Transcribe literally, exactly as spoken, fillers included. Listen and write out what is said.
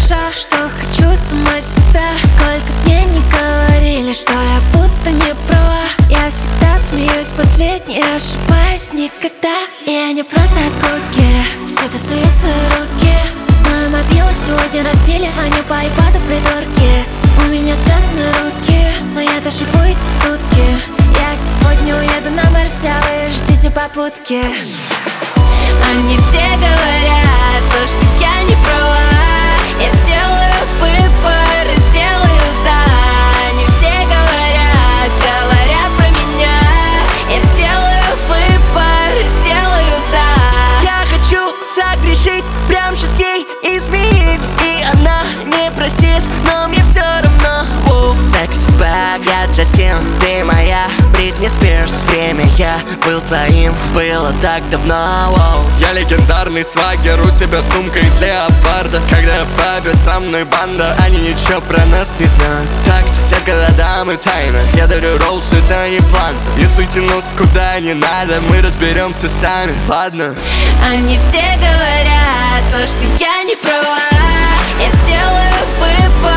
душа, что хочу сама себя. Сколько дней не говорили, что я будто не права. Я всегда смеюсь, последний, ошибаюсь никогда. Я не просто от скуки, все тасую в свои руки. Мою мобилу сегодня разбили, звоню по айпаду придурки. У меня связаны руки, но я доживу эти сутки. Я сегодня уеду на Марс, а вы ждите попутки. Они все говорят, то, что я не права. Я сделаю выбор и сделаю да. Они все говорят, говорят про меня. Я сделаю выбор и сделаю да. Я хочу согрешить, прям сейчас ей изменить, и она не простит, но мне все равно. Секси бэк, я Джастин, ты моя Бритни Спирс. Время я был твоим, было так давно. Воу. Я легендарный свагер, у тебя сумка из леопарда. Когда в пабе со мной банда, они ничего про нас не знают. Такт, зеркало, дамы, тайна. Я дарю роллс, это не план. Не суйте нос куда не надо, мы разберемся сами, ладно? Они все говорят, то, что я не права. Я сделаю выбор